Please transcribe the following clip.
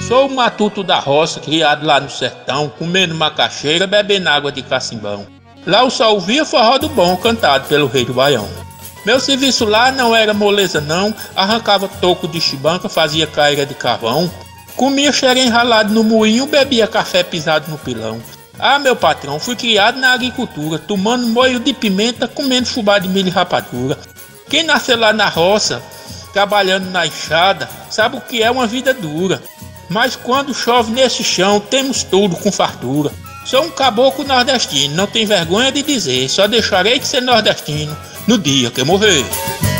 Sou o matuto da roça, criado lá no sertão, comendo macaxeira, bebendo água de cacimbão. Lá eu só ouvia forró do bom, cantado pelo rei do Baião. Meu serviço lá não era moleza não, arrancava toco de chibanca, fazia caíra de carvão, comia xerém ralado no moinho, bebia café pisado no pilão. Ah, meu patrão, fui criado na agricultura, tomando molho de pimenta, comendo fubá de milho e rapadura. Quem nasceu lá na roça, trabalhando na enxada, sabe o que é uma vida dura. Mas quando chove nesse chão, temos tudo com fartura. Sou um caboclo nordestino, não tenho vergonha de dizer, só deixarei de ser nordestino no dia que eu morrer.